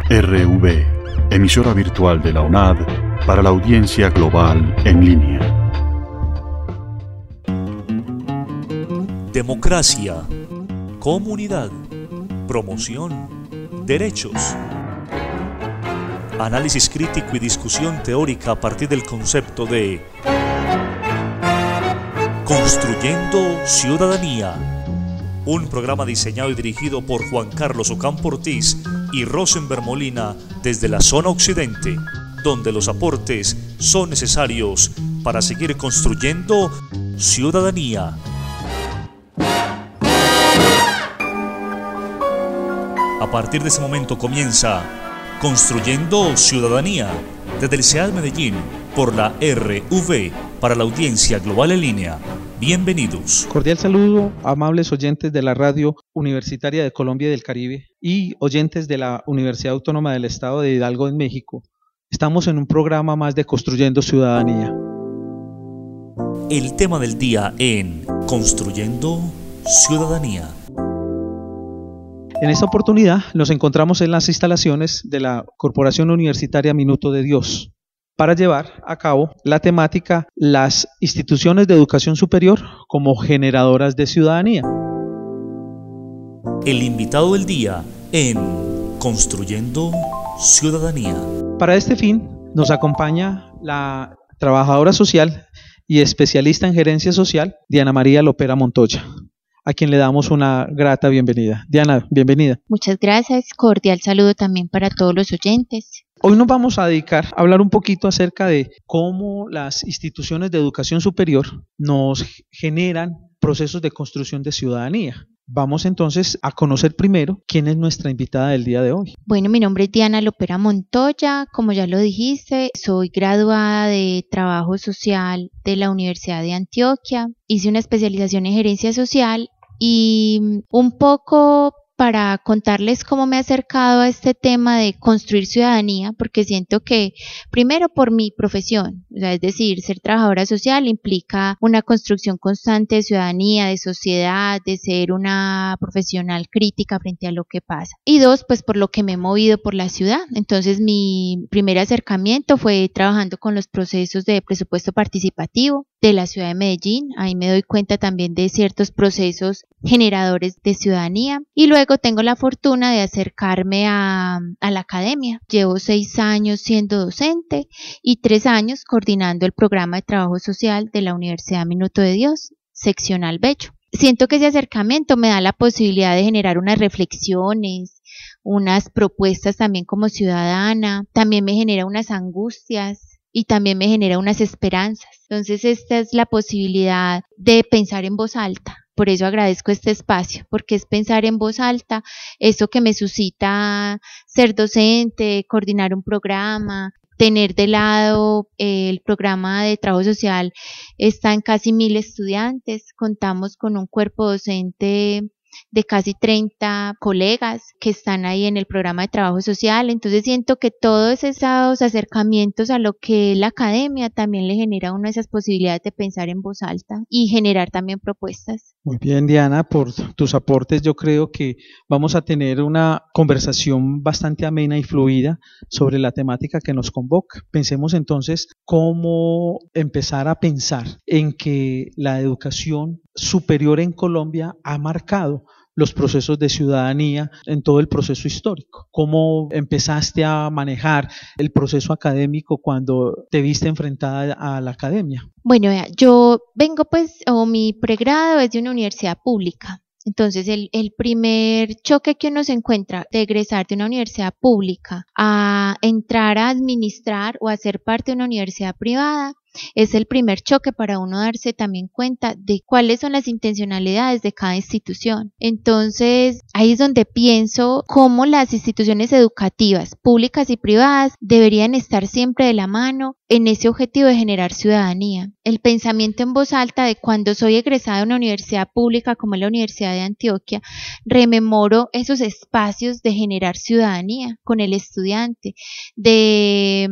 RV, emisora virtual de la UNAD para la audiencia global en línea. Democracia, comunidad, promoción, derechos. Análisis crítico y discusión teórica a partir del concepto de Construyendo Ciudadanía. Un programa diseñado y dirigido por Juan Carlos Ocampo Ortiz y Rosenberg Molina desde la zona occidente, donde los aportes son necesarios para seguir construyendo ciudadanía. A partir de ese momento comienza Construyendo Ciudadanía, desde el CEAD Medellín, por la RV, para la audiencia global en línea. Bienvenidos. Cordial saludo, amables oyentes de la Radio Universitaria de Colombia y del Caribe y oyentes de la Universidad Autónoma del Estado de Hidalgo en México. Estamos en un programa más de Construyendo Ciudadanía. El tema del día en Construyendo Ciudadanía. En esta oportunidad nos encontramos en las instalaciones de la Corporación Universitaria Minuto de Dios para llevar a cabo la temática Las instituciones de educación superior como generadoras de ciudadanía. El invitado del día en Construyendo Ciudadanía. Para este fin nos acompaña la trabajadora social y especialista en gerencia social, Diana María Lopera Montoya, a quien le damos una grata bienvenida. Diana, bienvenida. Muchas gracias, cordial saludo también para todos los oyentes. Hoy nos vamos a dedicar a hablar un poquito acerca de cómo las instituciones de educación superior nos generan procesos de construcción de ciudadanía. Vamos entonces a conocer primero quién es nuestra invitada del día de hoy. Bueno, mi nombre es Diana Lopera Montoya, como ya lo dijiste, soy graduada de Trabajo Social de la Universidad de Antioquia, hice una especialización en gerencia social y un poco para contarles cómo me he acercado a este tema de construir ciudadanía, porque siento que, primero por mi profesión, es decir, ser trabajadora social implica una construcción constante de ciudadanía, de sociedad, de ser una profesional crítica frente a lo que pasa. Y dos, pues por lo que me he movido por la ciudad. Entonces mi primer acercamiento fue trabajando con los procesos de presupuesto participativo de la ciudad de Medellín. Ahí me doy cuenta también de ciertos procesos generadores de ciudadanía. Y luego tengo la fortuna de acercarme a la academia. Llevo 6 años siendo docente y 3 años coordinando el programa de trabajo social de la Universidad Minuto de Dios, seccional Bello. Siento que ese acercamiento me da la posibilidad de generar unas reflexiones, unas propuestas también como ciudadana, también me genera unas angustias y también me genera unas esperanzas. Entonces esta es la posibilidad de pensar en voz alta. Por eso agradezco este espacio, porque es pensar en voz alta, eso que me suscita ser docente, coordinar un programa, tener de lado el programa de trabajo social. Está en casi 1000 estudiantes, contamos con un cuerpo docente de casi 30 colegas que están ahí en el programa de trabajo social. Entonces siento que todos esos acercamientos a lo que es la academia también le genera una de esas posibilidades de pensar en voz alta y generar también propuestas. Muy bien, Diana, por tus aportes. Yo creo que vamos a tener una conversación bastante amena y fluida sobre la temática que nos convoca. Pensemos entonces cómo empezar a pensar en que la educación superior en Colombia ha marcado los procesos de ciudadanía en todo el proceso histórico. ¿Cómo empezaste a manejar el proceso académico cuando te viste enfrentada a la academia? Bueno, yo vengo mi pregrado es de una universidad pública. Entonces el primer choque que uno se encuentra de egresar de una universidad pública a entrar a administrar o a ser parte de una universidad privada es el primer choque para uno darse también cuenta de cuáles son las intencionalidades de cada institución. Entonces, ahí es donde pienso cómo las instituciones educativas, públicas y privadas, deberían estar siempre de la mano en ese objetivo de generar ciudadanía. El pensamiento en voz alta de cuando soy egresada de una universidad pública como la Universidad de Antioquia, rememoro esos espacios de generar ciudadanía con el estudiante, de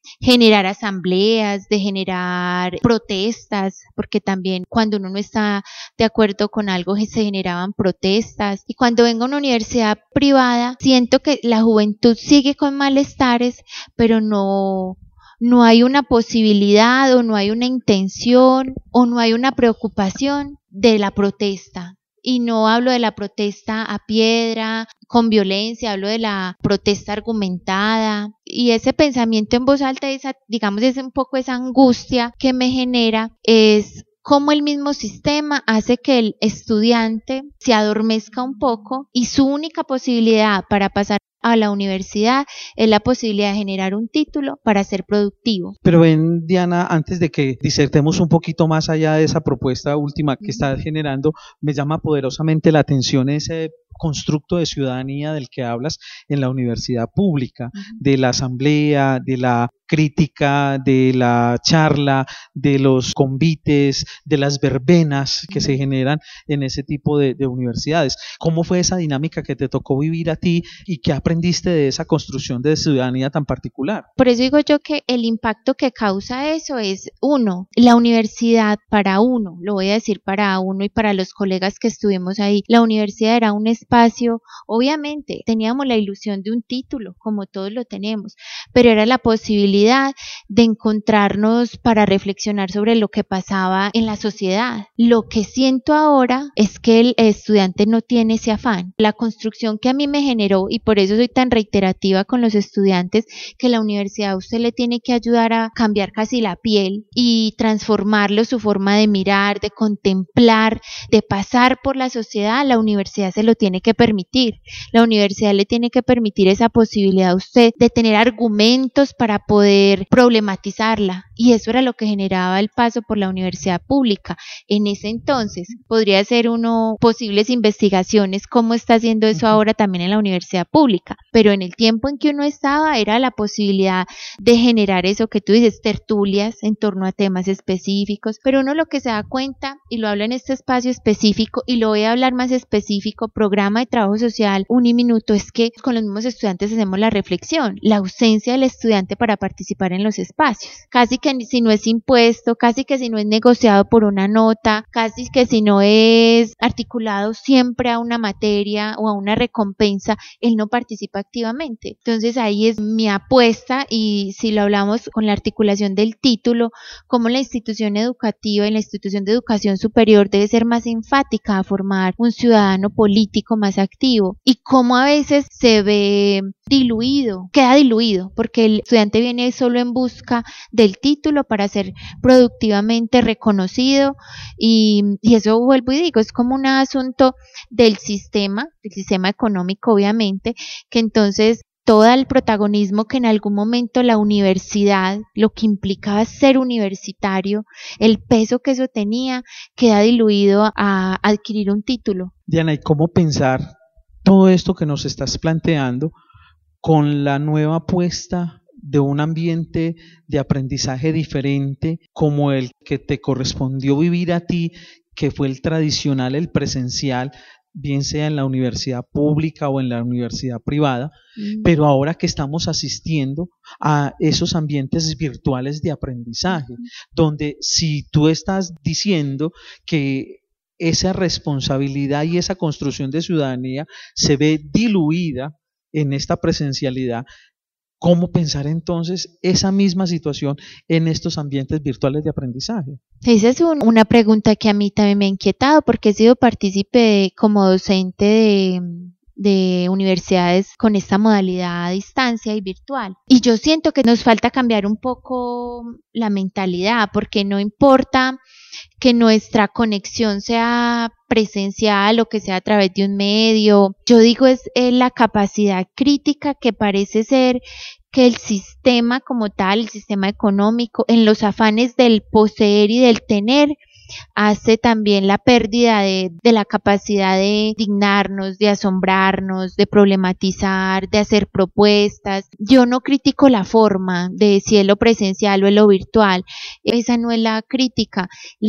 generar asambleas, de generar protestas, porque también cuando uno no está de acuerdo con algo se generaban protestas. Y cuando vengo a una universidad privada, siento que la juventud sigue con malestares, pero no hay una posibilidad o no hay una intención o no hay una preocupación de la protesta. Y no hablo de la protesta a piedra, con violencia, hablo de la protesta argumentada. Y ese pensamiento en voz alta, digamos, es un poco esa angustia que me genera, es cómo el mismo sistema hace que el estudiante se adormezca un poco y su única posibilidad para pasar a la universidad es la posibilidad de generar un título para ser productivo. Pero ven, Diana, antes de que disertemos un poquito más allá de esa propuesta última que estás generando, me llama poderosamente la atención ese constructo de ciudadanía del que hablas en la universidad pública, de la asamblea, de la crítica, de la charla, de los convites, de las verbenas que se generan en ese tipo de universidades. ¿Cómo fue esa dinámica que te tocó vivir a ti y qué aprendiste de esa construcción de ciudadanía tan particular? Por eso digo yo que el impacto que causa eso es, uno, la universidad para uno, lo voy a decir para uno y para los colegas que estuvimos ahí, la universidad era un espacio, obviamente teníamos la ilusión de un título, como todos lo tenemos, pero era la posibilidad de encontrarnos para reflexionar sobre lo que pasaba en la sociedad. Lo que siento ahora es que el estudiante no tiene ese afán. La construcción que a mí me generó, y por eso soy tan reiterativa con los estudiantes, que la universidad a usted le tiene que ayudar a cambiar casi la piel y transformarlo, su forma de mirar, de contemplar, de pasar por la sociedad. La universidad se lo tiene que permitir. La universidad le tiene que permitir esa posibilidad a usted de tener argumentos para poder problematizarla, y eso era lo que generaba el paso por la universidad pública. En ese entonces podría ser uno posibles investigaciones, cómo está haciendo eso ahora también en la universidad pública, pero en el tiempo en que uno estaba era la posibilidad de generar eso que tú dices, tertulias en torno a temas específicos, pero uno lo que se da cuenta, y lo hablo en este espacio específico y lo voy a hablar más específico, programa de trabajo social Uniminuto, es que con los mismos estudiantes hacemos la reflexión, la ausencia del estudiante para participar en los espacios, casi que si no es impuesto, casi que si no es negociado por una nota, casi que si no es articulado siempre a una materia o a una recompensa, él no participa activamente. Entonces ahí es mi apuesta, y si lo hablamos con la articulación del título, como la institución educativa y la institución de educación superior debe ser más enfática a formar un ciudadano político más activo, y cómo a veces se ve queda diluido, porque el estudiante viene solo en busca del título para ser productivamente reconocido, y eso vuelvo y digo, es como un asunto del sistema económico, obviamente, que entonces todo el protagonismo que en algún momento la universidad, lo que implicaba ser universitario, el peso que eso tenía, queda diluido a adquirir un título. Diana, ¿y cómo pensar todo esto que nos estás planteando con la nueva apuesta de un ambiente de aprendizaje diferente como el que te correspondió vivir a ti, que fue el tradicional, el presencial, bien sea en la universidad pública o en la universidad privada, pero ahora que estamos asistiendo a esos ambientes virtuales de aprendizaje, donde si tú estás diciendo que esa responsabilidad y esa construcción de ciudadanía se ve diluida en esta presencialidad, ¿cómo pensar entonces esa misma situación en estos ambientes virtuales de aprendizaje? Esa es una pregunta que a mí también me ha inquietado, porque he sido partícipe como docente de universidades con esta modalidad a distancia y virtual. Y yo siento que nos falta cambiar un poco la mentalidad, porque no importa que nuestra conexión sea presencial o que sea a través de un medio. Yo digo es la capacidad crítica que parece ser que el sistema como tal, el sistema económico, en los afanes del poseer y del tener, hace también la pérdida de la capacidad de dignarnos, de asombrarnos, de problematizar, de hacer propuestas. Yo no critico la forma de si es lo presencial o es lo virtual, esa no es la crítica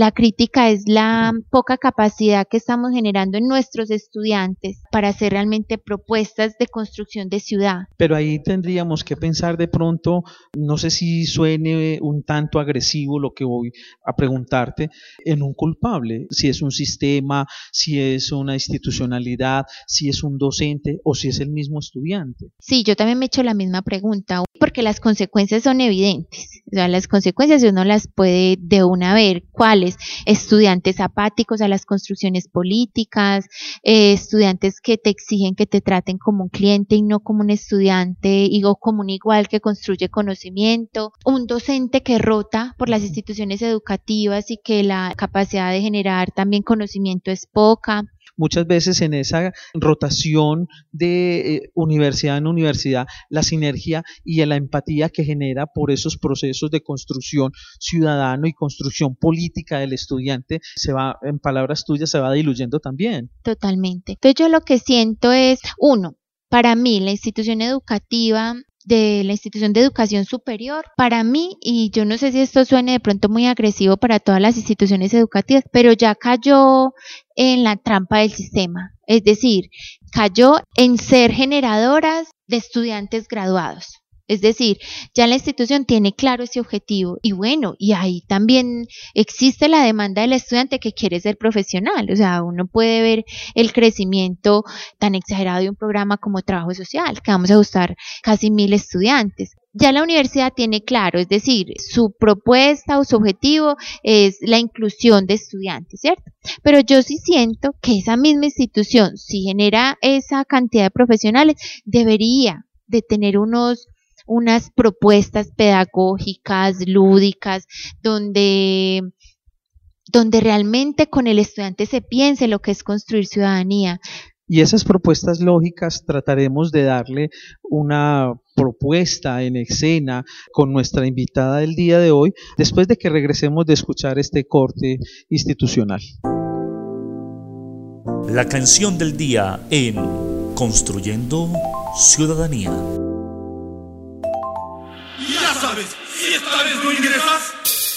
es la poca capacidad que estamos generando en nuestros estudiantes para hacer realmente propuestas de construcción de ciudad. Pero ahí tendríamos que pensar de pronto, no sé si suene un tanto agresivo lo que voy a preguntarte, en un culpable, si es un sistema, si es una institucionalidad, si es un docente o si es el mismo estudiante. Sí, yo también me he hecho la misma pregunta, porque las consecuencias son evidentes, o sea, las consecuencias uno las puede de una ver, ¿cuáles? Estudiantes apáticos a las construcciones políticas, estudiantes que te exigen que te traten como un cliente y no como un estudiante, o como un igual que construye conocimiento, un docente que rota por las instituciones educativas y que la capacidad de generar también conocimiento es poca. Muchas veces en esa rotación de universidad en universidad, la sinergia y la empatía que genera por esos procesos de construcción ciudadano y construcción política del estudiante se va, en palabras tuyas, se va diluyendo también. Totalmente. Entonces yo lo que siento es, para mí la institución educativa de la institución de educación superior, para mí, y yo no sé si esto suene de pronto muy agresivo para todas las instituciones educativas, pero ya cayó en la trampa del sistema, es decir, cayó en ser generadoras de estudiantes graduados. Es decir, ya la institución tiene claro ese objetivo y bueno, y ahí también existe la demanda del estudiante que quiere ser profesional. O sea, uno puede ver el crecimiento tan exagerado de un programa como trabajo social, que vamos a buscar casi 1,000 estudiantes. Ya la universidad tiene claro, es decir, su propuesta o su objetivo es la inclusión de estudiantes, ¿cierto? Pero yo sí siento que esa misma institución, si genera esa cantidad de profesionales, debería de tener unas propuestas pedagógicas, lúdicas, donde realmente con el estudiante se piense lo que es construir ciudadanía. Y esas propuestas lógicas trataremos de darle una propuesta en escena con nuestra invitada del día de hoy, después de que regresemos de escuchar este corte institucional. La canción del día en Construyendo Ciudadanía. Ya sabes, si esta vez no ingresas,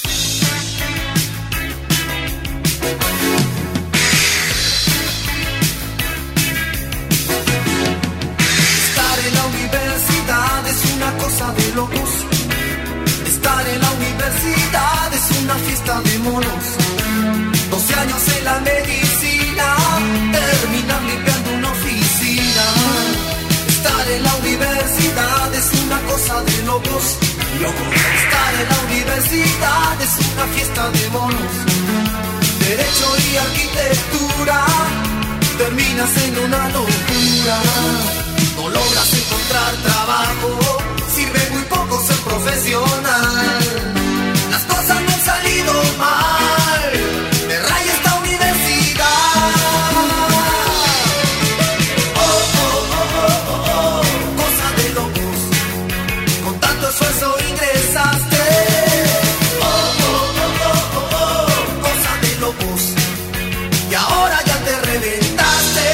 estar en la universidad es una cosa de locos. Estar en la universidad es una fiesta de monos. 12 años en la medicina, terminar limpiando una oficina. Estar en la universidad es una cosa de locos. Estar en la universidad es una fiesta de monos. Derecho y arquitectura terminas en una locura. No logras encontrar trabajo, sirve muy poco ser profesional. Las cosas no han salido mal, me raya esta universidad. Cosa de locos, con tanto esfuerzo ingresaste. Cosa de locos, y ahora ya te reventaste.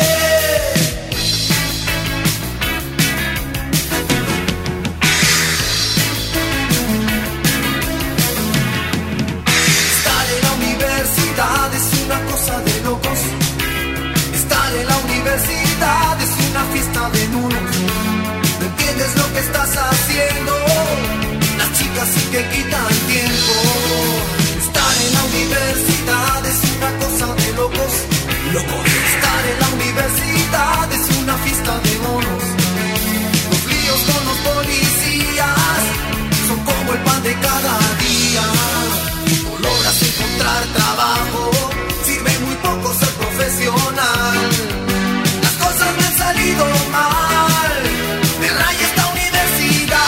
Estar en la universidad es una cosa de locos. Estar en la universidad es una fiesta de monos. No entiendes lo que estás haciendo, las chicas sí que quitan tiempo. Estar en la universidad es una cosa de locos. Estar en la universidad es una fiesta de monos. Los líos con los policías son como el pan de cada día. No logras encontrar trabajo, sirve muy poco ser profesional. Las cosas me han salido mal, me raya esta universidad.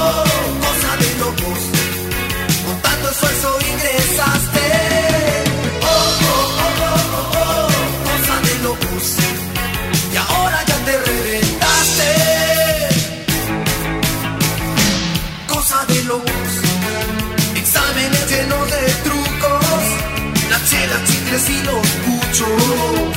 Cosa de locos, con tanto esfuerzo ingresaste. grandes y los puchos.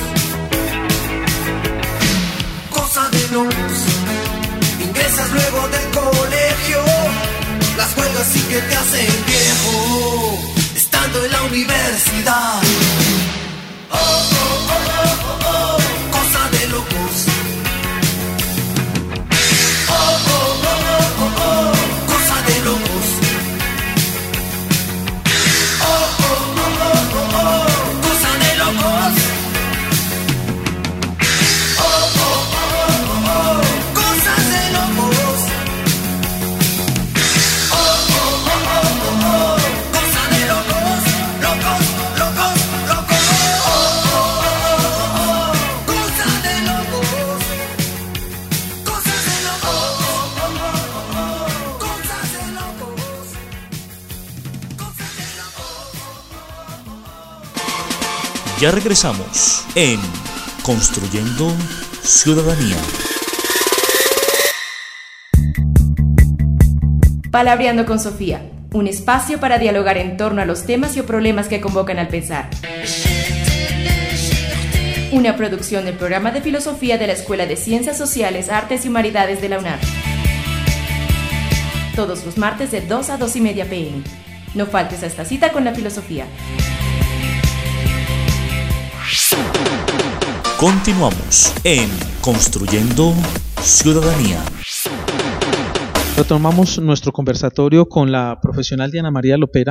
Cosa de locos. Ingresas luego del colegio, las huelgas sí que te hacen viejo, estando en la universidad. Oh, oh, oh, oh, oh, oh. Cosa de locos. Oh, oh, oh, oh, oh, oh. Cosa de locos. Oh, oh, oh, oh, oh, oh. Cosa de locos. Oh, oh, oh, oh, oh, oh. Cosas de locos. Oh, oh, oh, oh, oh, oh. Cosa de locos. Locos, locos, locos. Oh, oh, oh, oh, oh. Cosa de locos. Cosas de locos. Oh, oh, oh, oh. Cosas de locos. Cosas de locos. Ya regresamos en Construyendo Ciudadanía. Palabreando con Sofía, un espacio para dialogar en torno a los temas y o problemas que convocan al pensar. Una producción del programa de filosofía de la Escuela de Ciencias Sociales, Artes y Humanidades de la UNAM. Todos los martes de 2 a 2:30 p.m. No faltes a esta cita con la filosofía. Continuamos en Construyendo Ciudadanía. Retomamos nuestro conversatorio con la profesional Diana María Lopera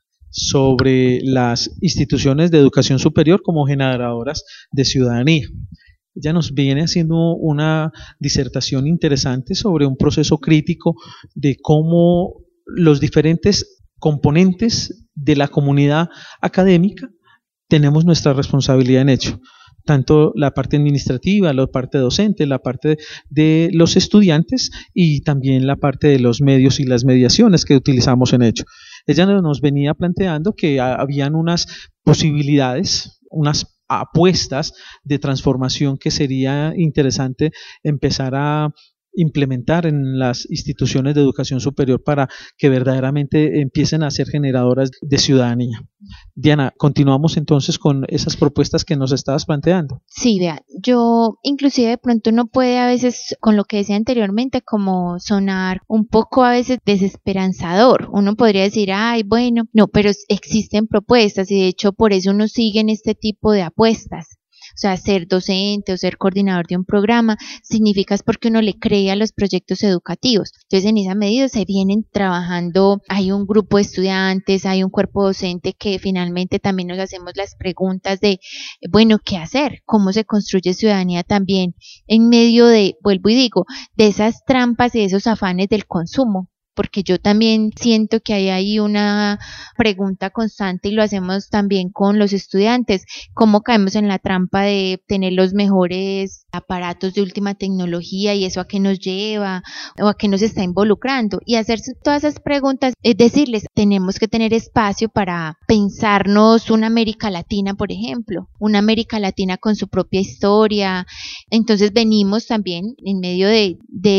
sobre las instituciones de educación superior como generadoras de ciudadanía. Ella nos viene haciendo una disertación interesante sobre un proceso crítico de cómo los diferentes componentes de la comunidad académica tenemos nuestra responsabilidad en ello. Tanto la parte administrativa, la parte docente, la parte de los estudiantes y también la parte de los medios y las mediaciones que utilizamos en ello. Ella nos venía planteando que habían unas posibilidades, unas apuestas de transformación que sería interesante empezar a implementar en las instituciones de educación superior para que verdaderamente empiecen a ser generadoras de ciudadanía. Diana, continuamos entonces con esas propuestas que nos estabas planteando. Sí, vea, yo inclusive de pronto uno puede a veces, con lo que decía anteriormente, como sonar un poco a veces desesperanzador. Uno podría decir, ay, bueno, no, pero existen propuestas y de hecho por eso uno sigue en este tipo de apuestas. O sea, ser docente o ser coordinador de un programa significa es porque uno le cree a los proyectos educativos. Entonces, en esa medida se vienen trabajando, hay un grupo de estudiantes, hay un cuerpo docente que finalmente también nos hacemos las preguntas de, bueno, ¿qué hacer? ¿Cómo se construye ciudadanía también en medio de, vuelvo y digo, de esas trampas y de esos afanes del consumo? Porque yo también siento que hay ahí una pregunta constante y lo hacemos también con los estudiantes, cómo caemos en la trampa de tener los mejores aparatos de última tecnología y eso a qué nos lleva o a qué nos está involucrando, y hacerse todas esas preguntas, es decirles, tenemos que tener espacio para pensarnos una América Latina, por ejemplo, una América Latina con su propia historia. Entonces venimos también en medio de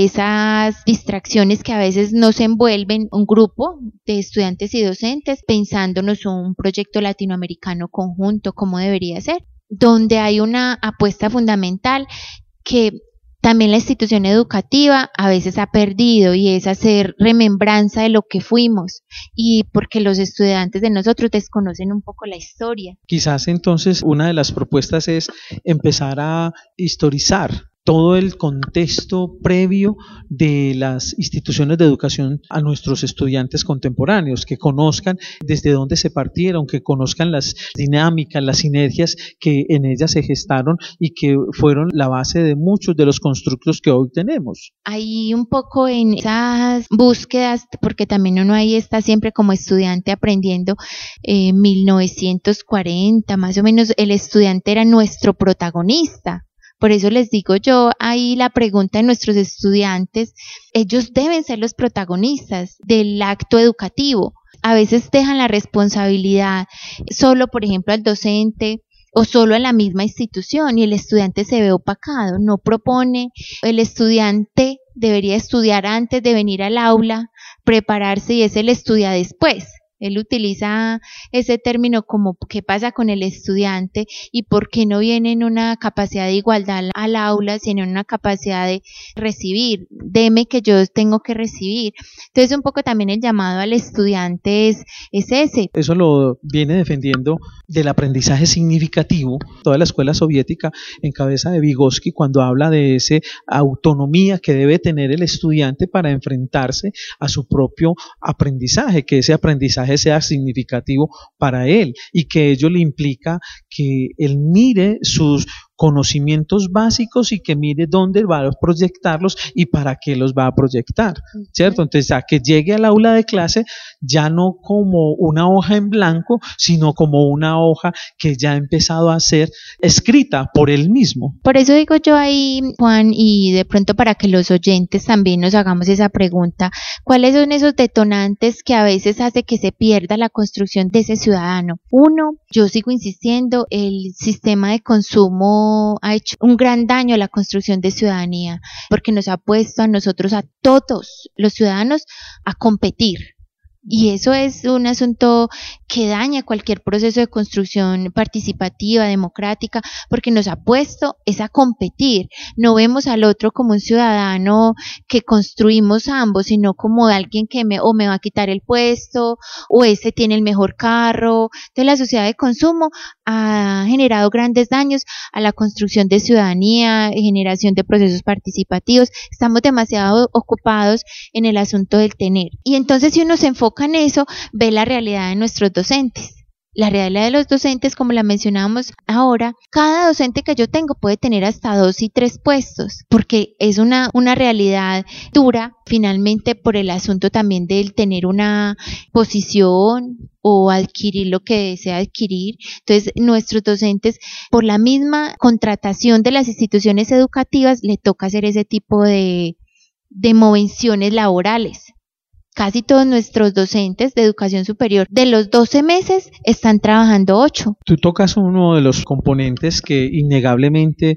esas distracciones que a veces nos envuelven, un grupo de estudiantes y docentes pensándonos un proyecto latinoamericano conjunto, como debería ser, donde hay una apuesta fundamental que también la institución educativa a veces ha perdido, y es hacer remembranza de lo que fuimos, y porque los estudiantes de nosotros desconocen un poco la historia. Quizás entonces una de las propuestas es empezar a historizar todo el contexto previo de las instituciones de educación a nuestros estudiantes contemporáneos, que conozcan desde dónde se partieron, que conozcan las dinámicas, las sinergias que en ellas se gestaron y que fueron la base de muchos de los constructos que hoy tenemos. Hay un poco en esas búsquedas, porque también uno ahí está siempre como estudiante aprendiendo, 1940 más o menos, el estudiante era nuestro protagonista. Por eso les digo yo, ahí la pregunta de nuestros estudiantes, ellos deben ser los protagonistas del acto educativo. A veces dejan la responsabilidad solo, por ejemplo, al docente o solo a la misma institución, y el estudiante se ve opacado, no propone. El estudiante debería estudiar antes de venir al aula, prepararse, y es el estudia después. Él utiliza ese término como qué pasa con el estudiante y por qué no viene en una capacidad de igualdad al aula, sino en una capacidad de recibir, deme que yo tengo que recibir. Entonces un poco también el llamado al estudiante es ese. Eso lo viene defendiendo del aprendizaje significativo toda la escuela soviética en cabeza de Vygotsky, cuando habla de esa autonomía que debe tener el estudiante para enfrentarse a su propio aprendizaje, que ese aprendizaje sea significativo para él y que ello le implica que él mire sus conocimientos básicos y que mire dónde va a proyectarlos y para qué los va a proyectar, ¿cierto? Entonces, a que llegue al aula de clase ya no como una hoja en blanco, sino como una hoja que ya ha empezado a ser escrita por él mismo. Por eso digo yo ahí, Juan, y de pronto para que los oyentes también nos hagamos esa pregunta, ¿cuáles son esos detonantes que a veces hace que se pierda la construcción de ese ciudadano? Uno, yo sigo insistiendo, el sistema de consumo ha hecho un gran daño a la construcción de ciudadanía, porque nos ha puesto a nosotros, a todos los ciudadanos, a competir. Y eso es un asunto que daña cualquier proceso de construcción participativa, democrática, porque nos ha puesto es a competir. No vemos al otro como un ciudadano que construimos ambos, sino como alguien que me va a quitar el puesto, o ese tiene el mejor carro. Entonces la sociedad de consumo ha generado grandes daños a la construcción de ciudadanía, generación de procesos participativos. Estamos demasiado ocupados en el asunto del tener. Y entonces si uno se enfoca en eso, ve la realidad de nuestros docentes. La realidad de los docentes, como la mencionábamos ahora, cada docente que yo tengo puede tener hasta 2 y 3 puestos, porque es una realidad dura, finalmente, por el asunto también del tener una posición o adquirir lo que desea adquirir. Entonces, nuestros docentes, por la misma contratación de las instituciones educativas, le toca hacer ese tipo de movenciones laborales. Casi todos nuestros docentes de educación superior de los 12 meses están trabajando 8. Tú tocas uno de los componentes que innegablemente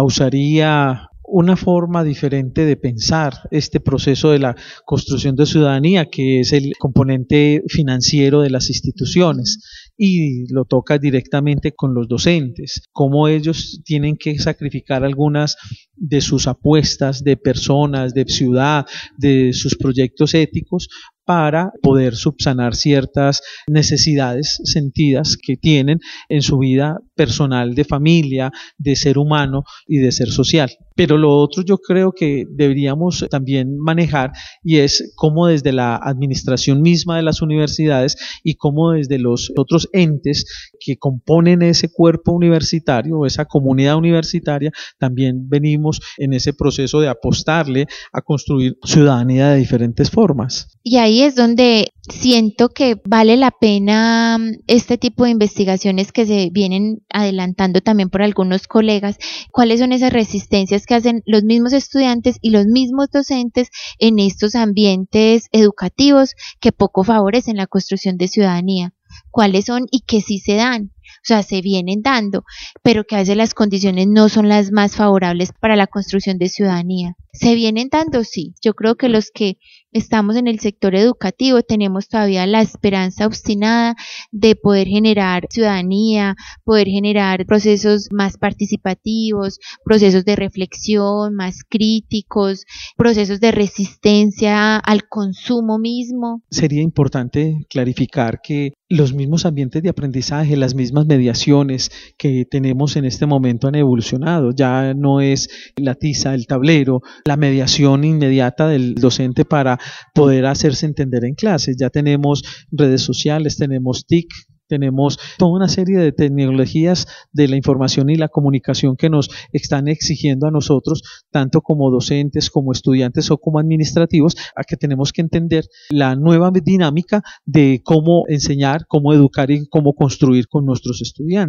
causaría una forma diferente de pensar este proceso de la construcción de ciudadanía, que es el componente financiero de las instituciones, y lo toca directamente con los docentes, cómo ellos tienen que sacrificar algunas de sus apuestas de personas, de ciudad, de sus proyectos éticos para poder subsanar ciertas necesidades sentidas que tienen en su vida personal, de familia, de ser humano y de ser social. Pero lo otro yo creo que deberíamos también manejar, y es cómo desde la administración misma de las universidades y cómo desde los otros entes que componen ese cuerpo universitario o esa comunidad universitaria también venimos en ese proceso de apostarle a construir ciudadanía de diferentes formas. Y ahí es donde siento que vale la pena este tipo de investigaciones que se vienen adelantando también por algunos colegas. ¿Cuáles son esas resistencias que hacen los mismos estudiantes y los mismos docentes en estos ambientes educativos que poco favorecen la construcción de ciudadanía? ¿Cuáles son y que sí se dan? O sea, se vienen dando, pero que a veces las condiciones no son las más favorables para la construcción de ciudadanía. ¿Se vienen dando? Sí. Yo creo que los que estamos en el sector educativo tenemos todavía la esperanza obstinada de poder generar ciudadanía, poder generar procesos más participativos, procesos de reflexión más críticos, procesos de resistencia al consumo mismo. Sería importante clarificar que los mismos ambientes de aprendizaje, las mismas mediaciones que tenemos en este momento han evolucionado. Ya no es la tiza, el tablero, la mediación inmediata del docente para poder hacerse entender en clases. Ya tenemos redes sociales, tenemos TIC, tenemos toda una serie de tecnologías de la información y la comunicación que nos están exigiendo a nosotros, tanto como docentes, como estudiantes o como administrativos, a que tenemos que entender la nueva dinámica de cómo enseñar, cómo educar y cómo construir con nuestros estudiantes.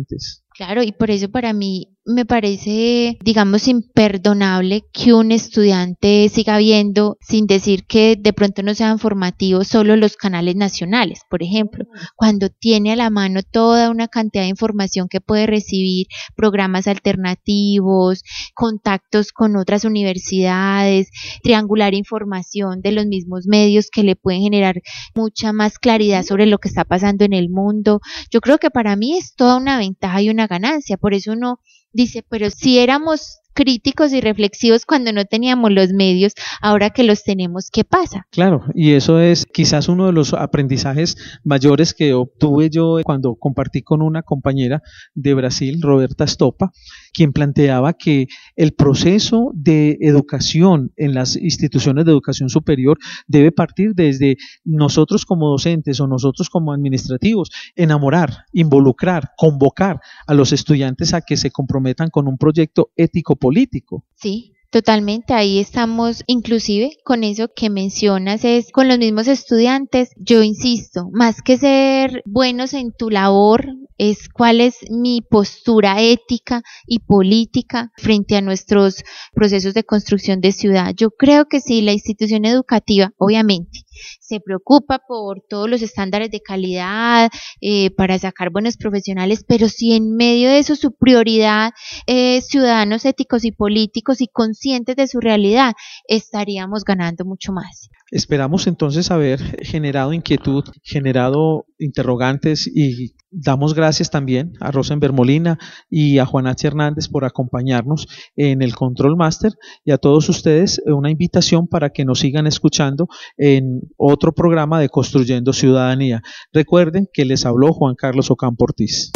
Claro, y por eso para mí me parece, digamos, imperdonable que un estudiante siga viendo, sin decir que de pronto no sean formativos, solo los canales nacionales, por ejemplo, cuando tiene a la mano toda una cantidad de información que puede recibir, programas alternativos, contactos con otras universidades, triangular información de los mismos medios que le pueden generar mucha más claridad sobre lo que está pasando en el mundo. Yo creo que para mí es toda una ventaja y una ganancia, por eso uno dice, pero si éramos críticos y reflexivos cuando no teníamos los medios, ahora que los tenemos, ¿qué pasa? Claro, y eso es quizás uno de los aprendizajes mayores que obtuve yo cuando compartí con una compañera de Brasil, Roberta Stoppa, quien planteaba que el proceso de educación en las instituciones de educación superior debe partir desde nosotros como docentes o nosotros como administrativos, enamorar, involucrar, convocar a los estudiantes a que se comprometan con un proyecto ético político. Sí, totalmente, ahí estamos, inclusive con eso que mencionas es con los mismos estudiantes. Yo insisto, más que ser buenos en tu labor, es cuál es mi postura ética y política frente a nuestros procesos de construcción de ciudad. Yo creo que si la institución educativa, obviamente, se preocupa por todos los estándares de calidad, para sacar buenos profesionales, pero si en medio de eso su prioridad es ciudadanos éticos y políticos y conscientes de su realidad, estaríamos ganando mucho más. Esperamos entonces haber generado inquietud, generado interrogantes, y damos gracias también a Rosenberg Molina y a Juan H. Hernández por acompañarnos en el Control Master, y a todos ustedes una invitación para que nos sigan escuchando en otro programa de Construyendo Ciudadanía. Recuerden que les habló Juan Carlos Ocampo Ortiz.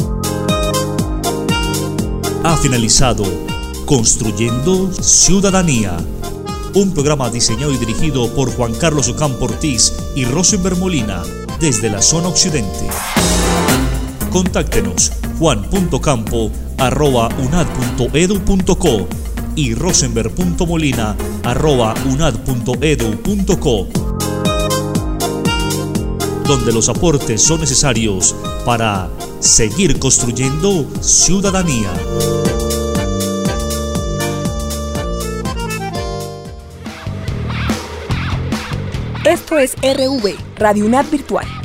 Ha finalizado Construyendo Ciudadanía, un programa diseñado y dirigido por Juan Carlos Ocampo Ortiz y Rosenberg Molina desde la zona occidente. Contáctenos juan.campo@unad.edu.co y rosenberg.molina@unad.edu.co, donde los aportes son necesarios para seguir construyendo ciudadanía. Esto es RV, Radio UNAD Virtual.